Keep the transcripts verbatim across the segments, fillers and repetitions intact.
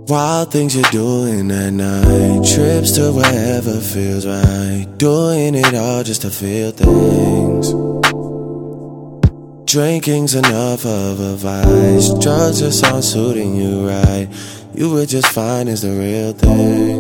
Wild things you're doing at night, trips to wherever feels right, doing it all just to feel things. Drinking's enough of a vice, drugs just aren't suiting you right. You were just fine is the real thing.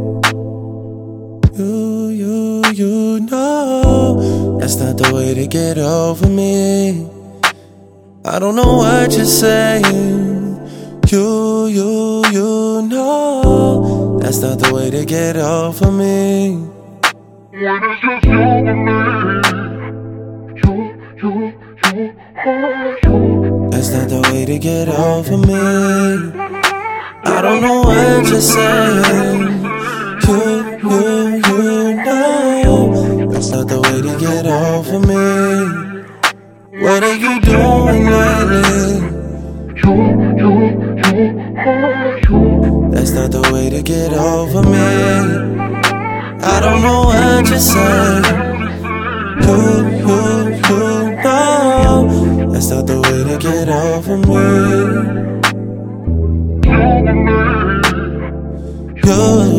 You, you, you know that's not the way to get over me. I don't know what you're saying. You, you, you know that's not the way to get over me. When it's just you and me, you, you, you, you. That's not the way to get over me. I don't know what you're saying. You, you, you know that's not the way to get over me. What are you doing lately? You, you, you, you. That's not the way to get over me. I don't know what you're saying. You, you, you know that's not the way to get over me. You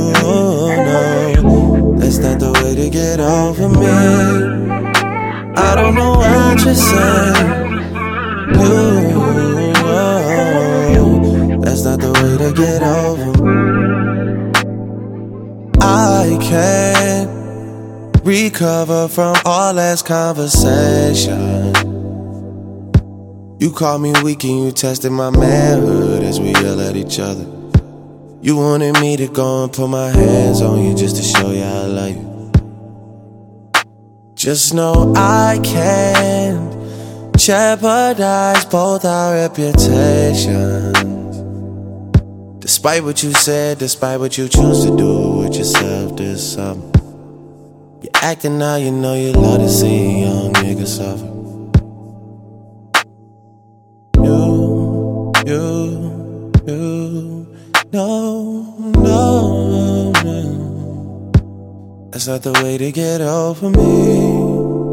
know that's not the way to get over me. I don't know what you're saying. You know that's not the way to get over me. I can't recover from all last conversation. You called me weak and you tested my manhood as we yell at each other. You wanted me to go and put my hands on you just to show you I love you. Just know I can't jeopardize both our reputations. Despite what you said, despite what you choose to do with yourself this summer. You're acting now, you know you love to see a young nigga suffer. You, you, you, no, no, no. That's not the way to get over me.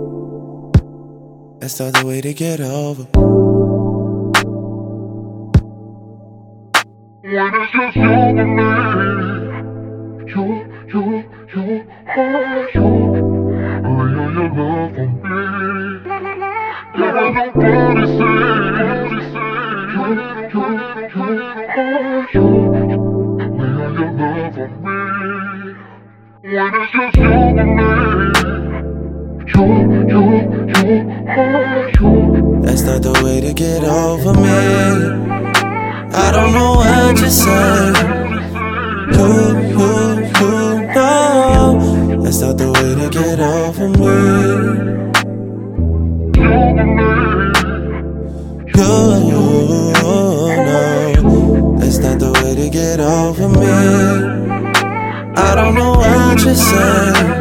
That's not the way to get over. When it's just you and me, you, you, you, you. Lay all your love for me. Never nobody say, you, you, you, you. Lay all your love for me. When it's just you and me, you, you, you, you. That's not the way to get over me. I don't know what you're saying. You, you, you know that's not the way to get over me. You know that's not the way to get over me. I don't know what you're saying.